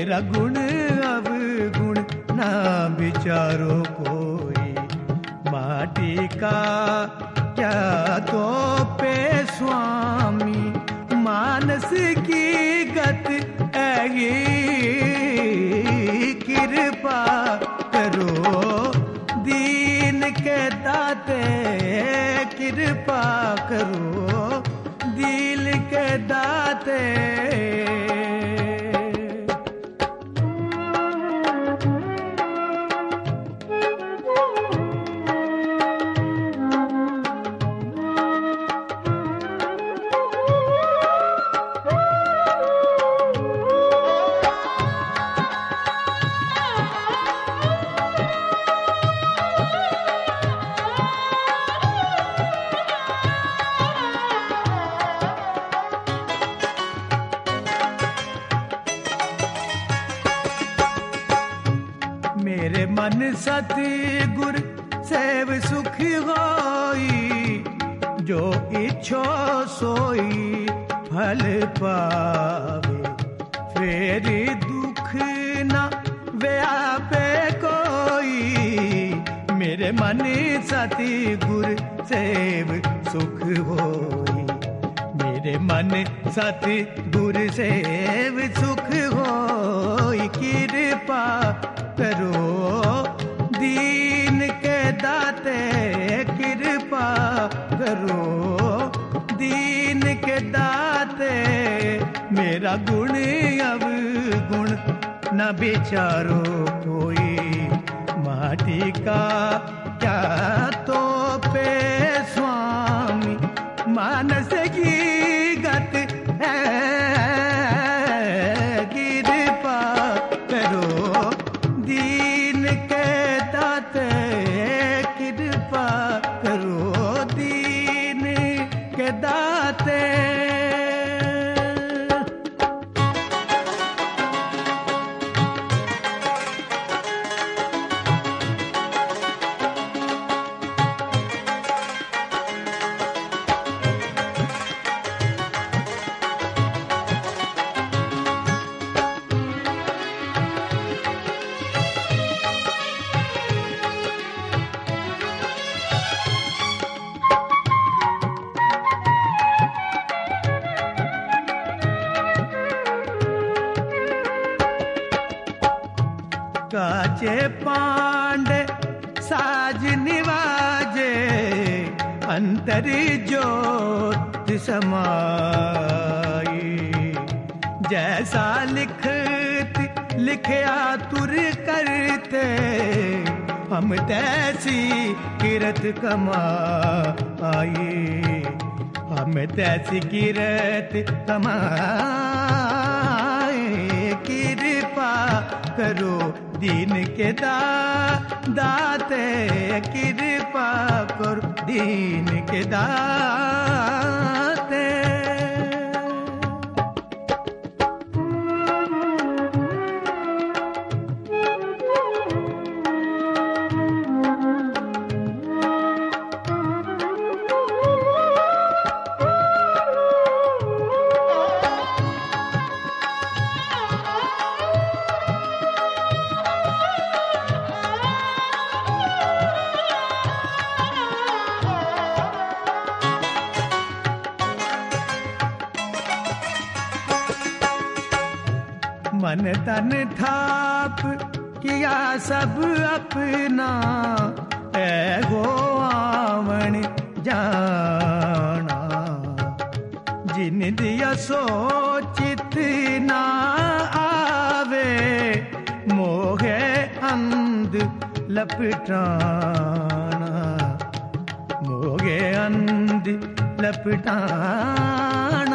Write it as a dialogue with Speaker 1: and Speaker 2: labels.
Speaker 1: मेरा गुण अवगुण ना विचारो कोई, माटी का क्या तो पे स्वामी, मानस की गत ऐगी, कृपा करो दीन के दाते, कृपा करो दिल के दाते। मेरे मन सतगुर सेव सुख होई, जो इच्छो सोई फल पावे, फिर दुख न व्यापे कोई। मेरे मन सतगुर सेव सुख होई, मेरे मन सतगुर सेव सुख होई, कृपा करो दीन के दाते, कृपा करो दीन के दाते। मेरा गुण अवगुण न विचारो कोई, माटी का क्या तो पे स्वामी, मानस की गत है, कृपा करो दीन के दाते, कृपा करो दीन के दाते। काचे पांडे साज निवाजे, अंतर ज्योत समाई। जैसा लिखत लिखया तुर करते, हम तैसी किरत कमाई, हम तैसी किरत कमाई। कृपा करो दीन के दाते, कृपा करो दीन के दाते। मन तन थाप किया सब अपना, ऐगो आवण जाना। जिन दिया सोचित ना आवे, मोहे अंध लपटाना, मोहे अंध लपटाना।